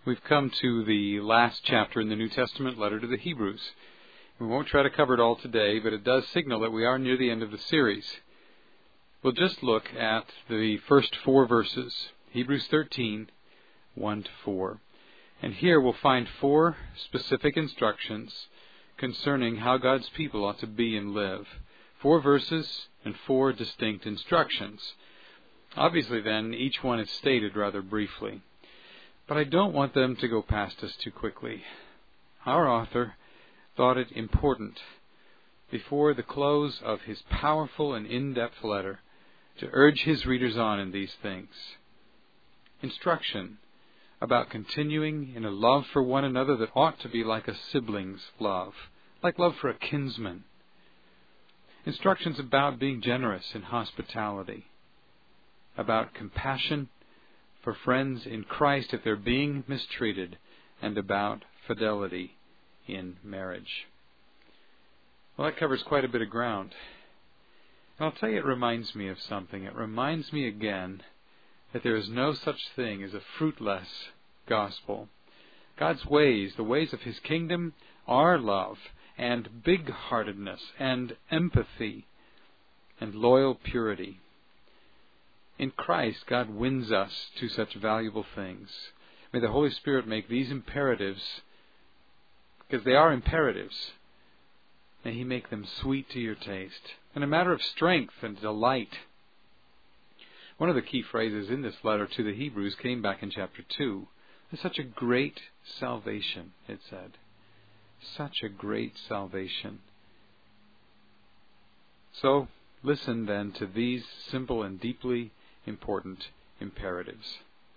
We've come to the last chapter in the New Testament letter to the Hebrews. We won't try to cover it all today, but it does signal that we are near the end of the series. We'll just look at the first 4 verses, Hebrews 13, 1-4. And here we'll find 4 specific instructions concerning how God's people ought to be and live. 4 verses and 4 distinct instructions. Obviously, then, each one is stated rather briefly. But I don't want them to go past us too quickly. Our author thought it important, before the close of his powerful and in-depth letter, to urge his readers on in these things. Instruction about continuing in a love for one another that ought to be like a sibling's love, like love for a kinsman. Instructions about being generous in hospitality, about compassion for friends in Christ if they're being mistreated, and about fidelity in marriage. Well, that covers quite a bit of ground. And I'll tell you, it reminds me of something. It reminds me again that there is no such thing as a fruitless gospel. God's ways, the ways of His kingdom, are love and big-heartedness and empathy and loyal purity. In Christ, God wins us to such valuable things. May the Holy Spirit make these imperatives, because they are imperatives, may He make them sweet to your taste, and a matter of strength and delight. One of the key phrases in this letter to the Hebrews came back in chapter 2. There's such a great salvation, it said. Such a great salvation. So, listen then to these simple and deeply important imperatives.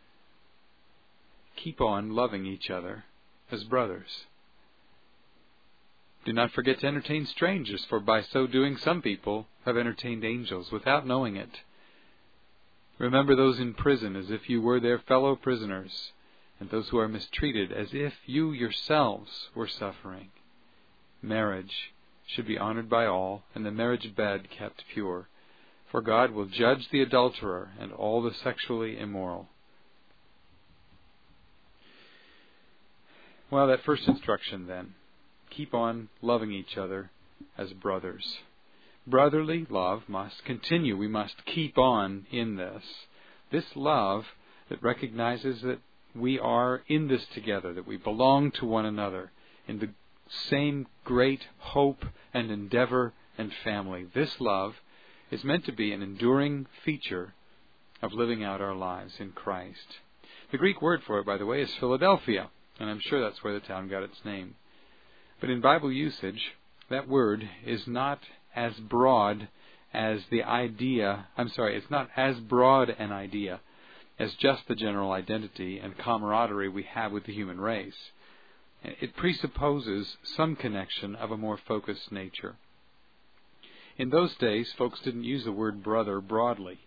Keep on loving each other as brothers. Do not forget to entertain strangers, for by so doing some people have entertained angels without knowing it. Remember those in prison as if you were their fellow prisoners, and those who are mistreated as if you yourselves were suffering. Marriage should be honored by all, and the marriage bed kept pure. For God will judge the adulterer and all the sexually immoral. Well, that first instruction then. Keep on loving each other as brothers. Brotherly love must continue. We must keep on in this. This love that recognizes that we are in this together, that we belong to one another in the same great hope and endeavor and family. This love is meant to be an enduring feature of living out our lives in Christ. The Greek word for it, by the way, is Philadelphia, and I'm sure that's where the town got its name. But in Bible usage, that word is not as broad as the idea, it's not as broad an idea as just the general identity and camaraderie we have with the human race. It presupposes some connection of a more focused nature. In those days, folks didn't use the word brother broadly.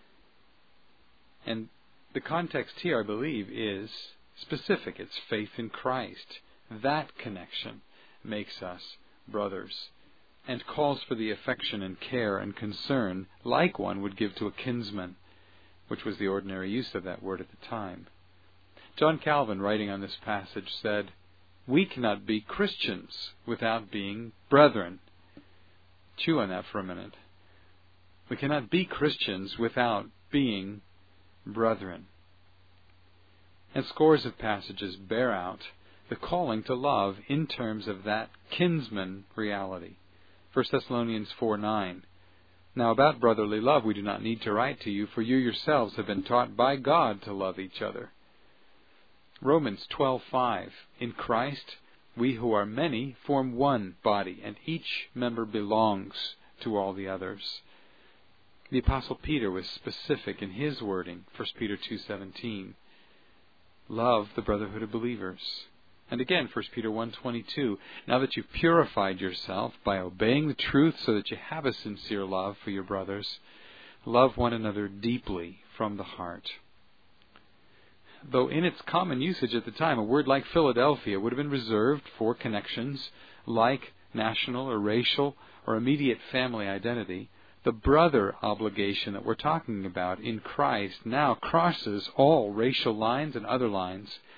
And the context here, I believe, is specific. It's faith in Christ. That connection makes us brothers and calls for the affection and care and concern like one would give to a kinsman, which was the ordinary use of that word at the time. John Calvin, writing on this passage, said, "We cannot be Christians without being brethren." Chew on that for a minute. We cannot be Christians without being brethren. And scores of passages bear out the calling to love in terms of that kinsman reality. 1 Thessalonians 4:9. Now about brotherly love we do not need to write to you, for you yourselves have been taught by God to love each other. Romans 12:5. In Christ we who are many form one body, and each member belongs to all the others. The Apostle Peter was specific in his wording, 1 Peter 2:17. Love the brotherhood of believers. And again, 1 Peter 1:22. Now that you've purified yourself by obeying the truth so that you have a sincere love for your brothers, love one another deeply from the heart. Though in its common usage at the time, a word like Philadelphia would have been reserved for connections like national or racial or immediate family identity, the brother obligation that we're talking about in Christ now crosses all racial lines and other lines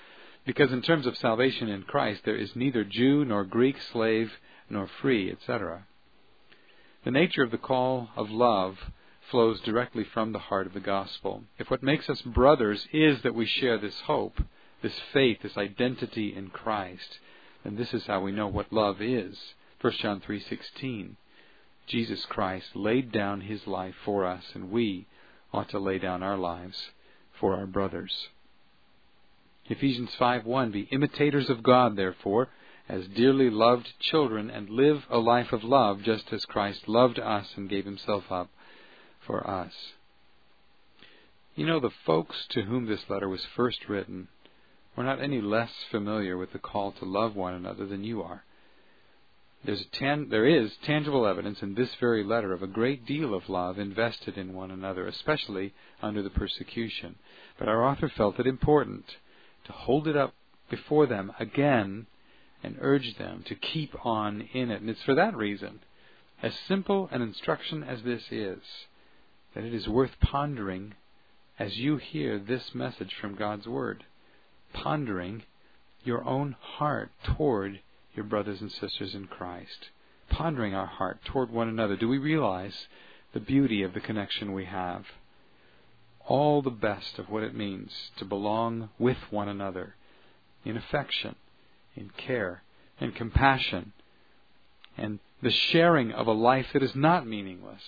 Because in terms of salvation in Christ, there is neither Jew nor Greek, slave nor free, etc. The nature of the call of love flows directly from the heart of the gospel. If what makes us brothers is that we share this hope, this faith, this identity in Christ, then this is how we know what love is. 1 John 3:16. Jesus Christ laid down His life for us, and we ought to lay down our lives for our brothers. Ephesians 5:1. Be imitators of God, therefore, as dearly loved children, and live a life of love, just as Christ loved us and gave Himself up for us. You know, the folks to whom this letter was first written were not any less familiar with the call to love one another than you are. There is tangible evidence in this very letter of a great deal of love invested in one another, especially under the persecution. But our author felt it important to hold it up before them again and urge them to keep on in it. And it's for that reason, as simple an instruction as this is, that it is worth pondering as you hear this message from God's Word. Pondering your own heart toward your brothers and sisters in Christ. Pondering our heart toward one another. Do we realize the beauty of the connection we have? All the best of what it means to belong with one another in affection, in care, and compassion, and the sharing of a life that is not meaningless.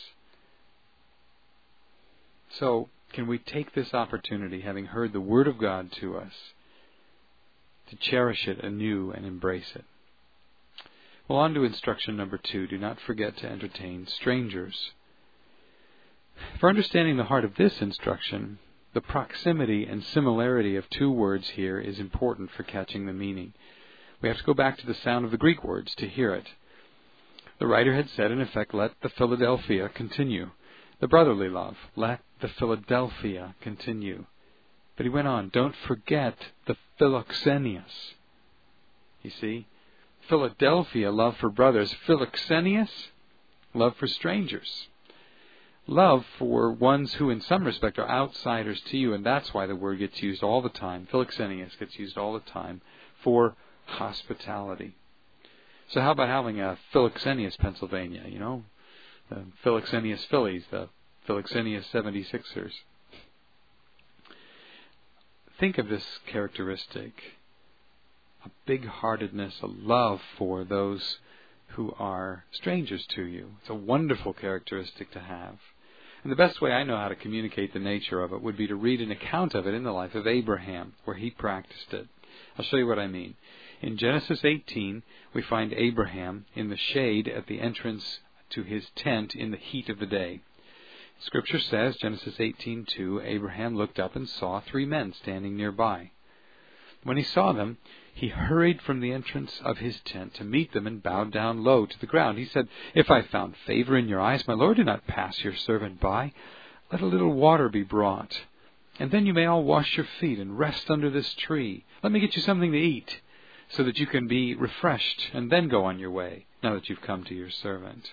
So, can we take this opportunity, having heard the Word of God to us, to cherish it anew and embrace it? Well, on to instruction number 2. Do not forget to entertain strangers. For understanding the heart of this instruction, the proximity and similarity of two words here is important for catching the meaning. We have to go back to the sound of the Greek words to hear it. The writer had said, in effect, let the Philadelphia continue. The brotherly love, let the Philadelphia continue. But he went on, don't forget the philoxenias. You see, Philadelphia, love for brothers. Philoxenias, love for strangers. Love for ones who in some respect are outsiders to you, and that's why the word gets used all the time. Philoxenias gets used all the time for hospitality. So how about having a Philoxenias, Pennsylvania, you know? The Philoxenias Phillies, the Philoxenias 76ers. Think of this characteristic, a big-heartedness, a love for those who are strangers to you. It's a wonderful characteristic to have. And the best way I know how to communicate the nature of it would be to read an account of it in the life of Abraham, where he practiced it. I'll show you what I mean. In Genesis 18, we find Abraham in the shade at the entrance to his tent in the heat of the day. Scripture says, Genesis 18:2, Abraham looked up and saw 3 men standing nearby. When he saw them, he hurried from the entrance of his tent to meet them and bowed down low to the ground. He said, if I found favor in your eyes, my Lord, do not pass your servant by. Let a little water be brought, and then you may all wash your feet and rest under this tree. Let me get you something to eat, so that you can be refreshed, and then go on your way, now that you've come to your servant.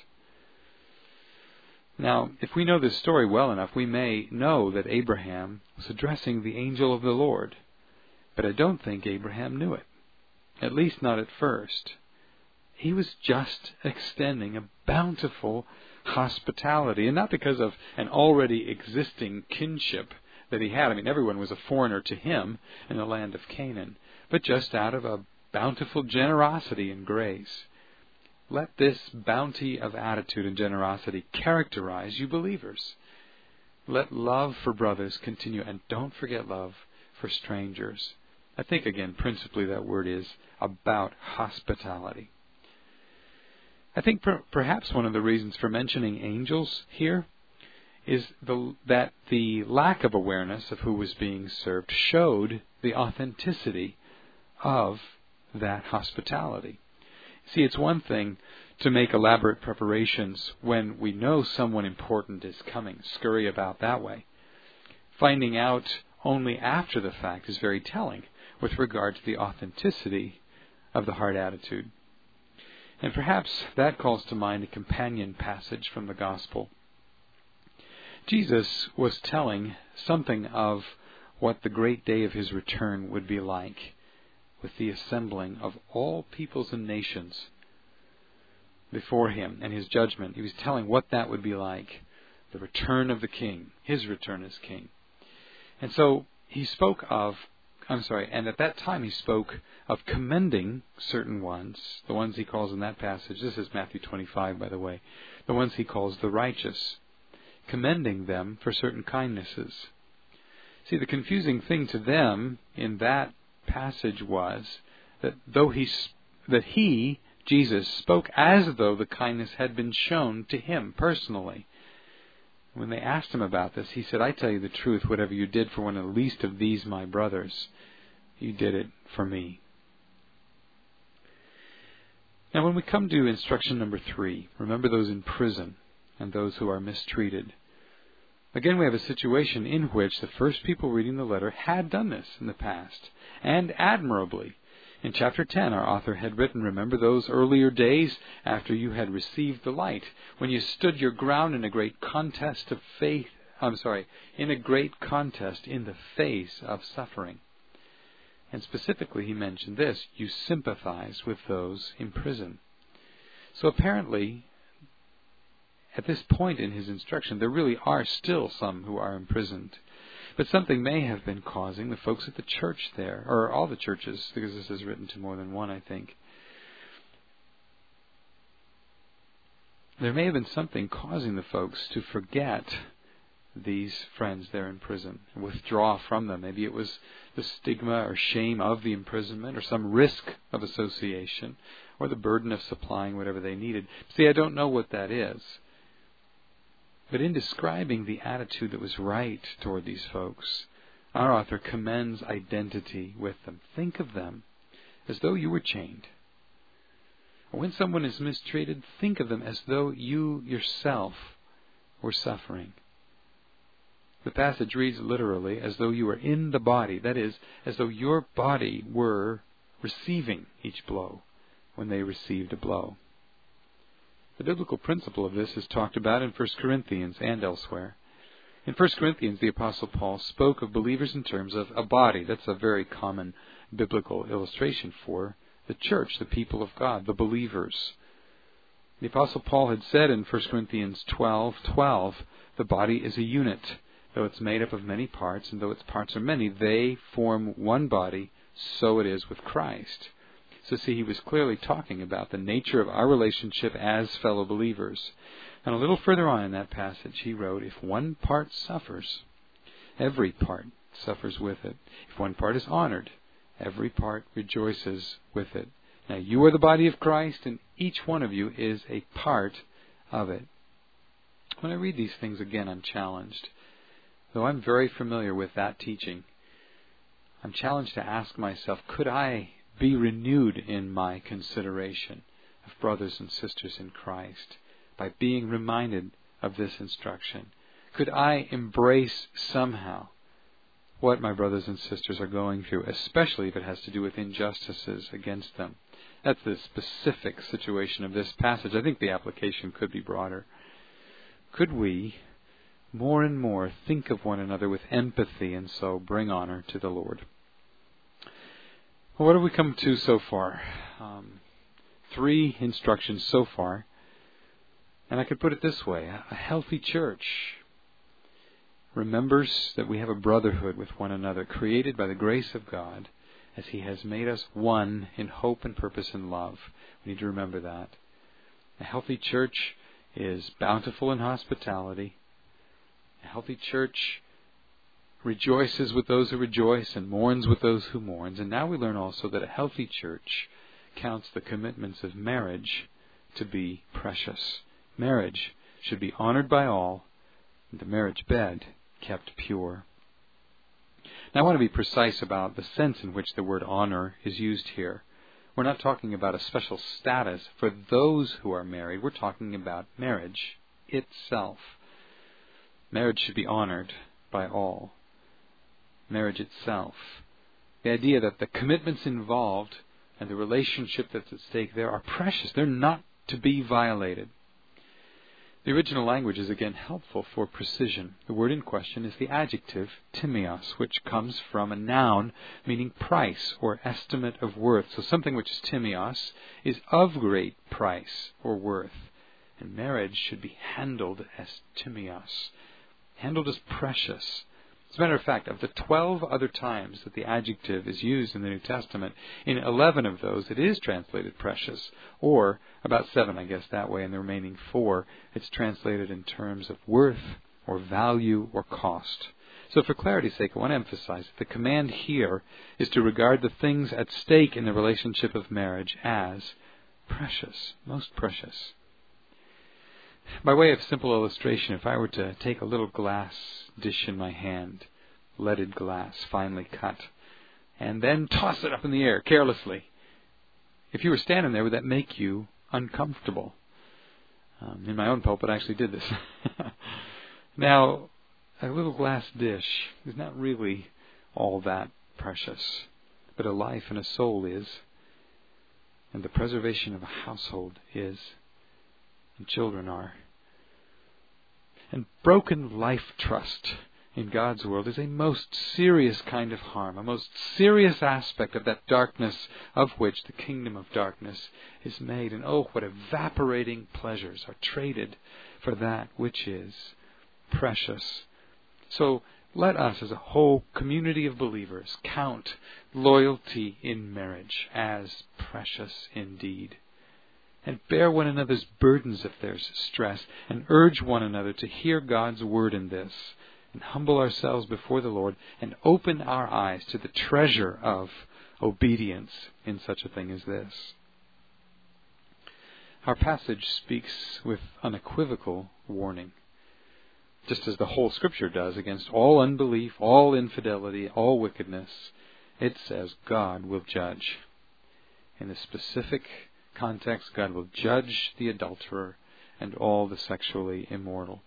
Now, if we know this story well enough, we may know that Abraham was addressing the angel of the Lord. But I don't think Abraham knew it, at least not at first. He was just extending a bountiful hospitality, and not because of an already existing kinship that he had. I mean, everyone was a foreigner to him in the land of Canaan, but just out of a bountiful generosity and grace. Let this bounty of attitude and generosity characterize you believers. Let love for brothers continue, and don't forget love for strangers. I think, again, principally that word is about hospitality. I think perhaps one of the reasons for mentioning angels here is that the lack of awareness of who was being served showed the authenticity of that hospitality. See, it's one thing to make elaborate preparations when we know someone important is coming, scurry about that way. Finding out only after the fact is very telling with regard to the authenticity of the heart attitude. And perhaps that calls to mind a companion passage from the Gospel. Jesus was telling something of what the great day of his return would be like. with the assembling of all peoples and nations before him and his judgment. He was telling what that would be like, the return of the king, his return as king. And so he spoke of, and at that time he spoke of commending certain ones, the ones he calls in that passage, this is Matthew 25, by the way, the ones he calls the righteous, commending them for certain kindnesses. See, the confusing thing to them in that passage was that Jesus, spoke as though the kindness had been shown to him personally. When they asked him about this, he said, I tell you the truth, whatever you did for one of the least of these my brothers, you did it for me. Now when we come to instruction number 3, remember those in prison and those who are mistreated. Again, we have a situation in which the first people reading the letter had done this in the past, and admirably. In chapter 10, our author had written, remember those earlier days after you had received the light, when you stood your ground in a great contest of faith, in a great contest in the face of suffering. And specifically he mentioned this, you sympathize with those in prison. So apparently, at this point in his instruction, there really are still some who are imprisoned. But something may have been causing the folks at the church there, or all the churches, because this is written to more than one, I think. There may have been something causing the folks to forget these friends there in prison, and withdraw from them. Maybe it was the stigma or shame of the imprisonment, or some risk of association, or the burden of supplying whatever they needed. See, I don't know what that is. But in describing the attitude that was right toward these folks, our author commends identity with them. Think of them as though you were chained. When someone is mistreated, think of them as though you yourself were suffering. The passage reads literally as though you were in the body. That is, as though your body were receiving each blow when they received a blow. The biblical principle of this is talked about in 1 Corinthians and elsewhere. In 1 Corinthians, the Apostle Paul spoke of believers in terms of a body. That's a very common biblical illustration for the church, the people of God, the believers. The Apostle Paul had said in 1 Corinthians 12:12, the body is a unit. Though it's made up of many parts, and though its parts are many, they form one body, so it is with Christ. So see, he was clearly talking about the nature of our relationship as fellow believers. And a little further on in that passage, he wrote, if one part suffers, every part suffers with it. If one part is honored, every part rejoices with it. Now you are the body of Christ, and each one of you is a part of it. When I read these things again, I'm challenged. Though I'm very familiar with that teaching, I'm challenged to ask myself, could I be renewed in my consideration of brothers and sisters in Christ by being reminded of this instruction? Could I embrace somehow what my brothers and sisters are going through, especially if it has to do with injustices against them? That's the specific situation of this passage. I think the application could be broader. Could we more and more think of one another with empathy and so bring honor to the Lord? Well, what have we come to so far? 3 instructions so far. And I could put it this way. A healthy church remembers that we have a brotherhood with one another, created by the grace of God, as He has made us one in hope and purpose and love. We need to remember that. A healthy church is bountiful in hospitality. A healthy church rejoices with those who rejoice and mourns with those who mourn. And now we learn also that a healthy church counts the commitments of marriage to be precious. Marriage should be honored by all, and the marriage bed kept pure. Now I want to be precise about the sense in which the word honor is used here. We're not talking about a special status for those who are married. We're talking about marriage itself. Marriage should be honored by all. Marriage itself. The idea that the commitments involved and the relationship that's at stake there are precious. They're not to be violated. The original language is again helpful for precision. The word in question is the adjective timios, which comes from a noun meaning price or estimate of worth. So something which is timios is of great price or worth. And marriage should be handled as timios, handled as precious. As a matter of fact, of the 12 other times that the adjective is used in the New Testament, in 11 of those it is translated precious, or about 7, I guess, that way, and the remaining 4, it's translated in terms of worth or value or cost. So for clarity's sake, I want to emphasize that the command here is to regard the things at stake in the relationship of marriage as precious, most precious. By way of simple illustration, if I were to take a little glass dish in my hand, leaded glass, finely cut, and then toss it up in the air carelessly, if you were standing there, would that make you uncomfortable? In my own pulpit, I actually did this. Now, a little glass dish is not really all that precious, but a life and a soul is, and the preservation of a household is, and children are. And broken life trust in God's world is a most serious kind of harm, a most serious aspect of that darkness of which the kingdom of darkness is made. And oh, what evaporating pleasures are traded for that which is precious. So let us as a whole community of believers count loyalty in marriage as precious indeed. And bear one another's burdens if there's stress, and urge one another to hear God's word in this, and humble ourselves before the Lord, and open our eyes to the treasure of obedience in such a thing as this. Our passage speaks with unequivocal warning, just as the whole Scripture does, against all unbelief, all infidelity, all wickedness. It says God will judge. In the specific context, God will judge the adulterer and all the sexually immoral.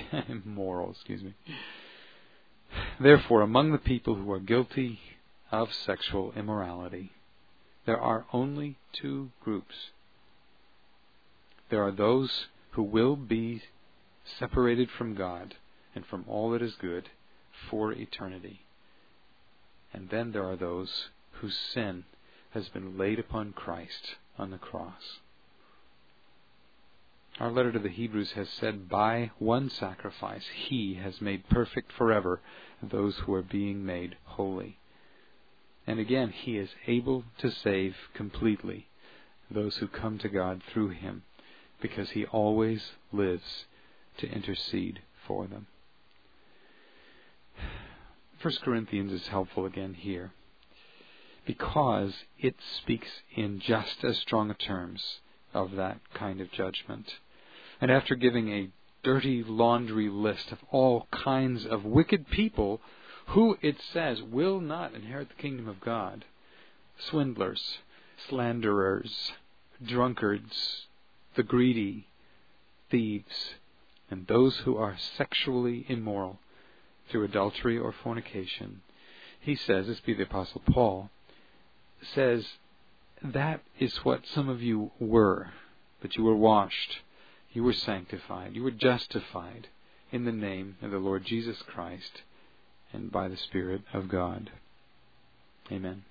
Therefore, among the people who are guilty of sexual immorality, there are only 2 groups. There are those who will be separated from God and from all that is good for eternity. And then there are those whose sin has been laid upon Christ on the cross. Our letter to the Hebrews has said, by one sacrifice He has made perfect forever those who are being made holy. And again, He is able to save completely those who come to God through Him, because He always lives to intercede for them. 1 Corinthians is helpful again here, because it speaks in just as strong terms of that kind of judgment. And after giving a dirty laundry list of all kinds of wicked people who, it says, will not inherit the kingdom of God, swindlers, slanderers, drunkards, the greedy, thieves, and those who are sexually immoral through adultery or fornication, he says, this be the Apostle Paul, says, that is what some of you were, but you were washed, you were sanctified, you were justified in the name of the Lord Jesus Christ and by the Spirit of God. Amen.